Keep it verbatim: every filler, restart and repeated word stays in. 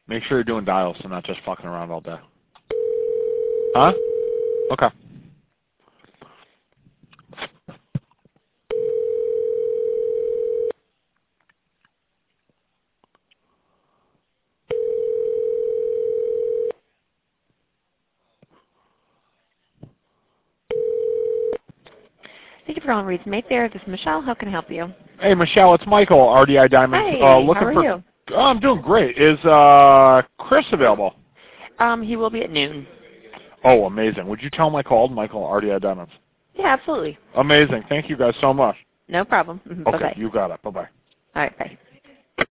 Make sure you're doing dials and not just fucking around all day. Huh? Okay. Thank you for calling Reed's Mayfair. This is Michelle. How can I help you? Hey, Michelle, it's Michael, R D I Diamonds. Hi, Uh, looking how are for, you? Oh, I'm doing great. Is uh, Chris available? Um, he will be at noon. Oh, amazing. Would you tell him I called? Michael, R D I Diamonds. Yeah, absolutely. Amazing. Thank you guys so much. No problem. Okay, Bye-bye. you got it. Bye-bye. All right, bye.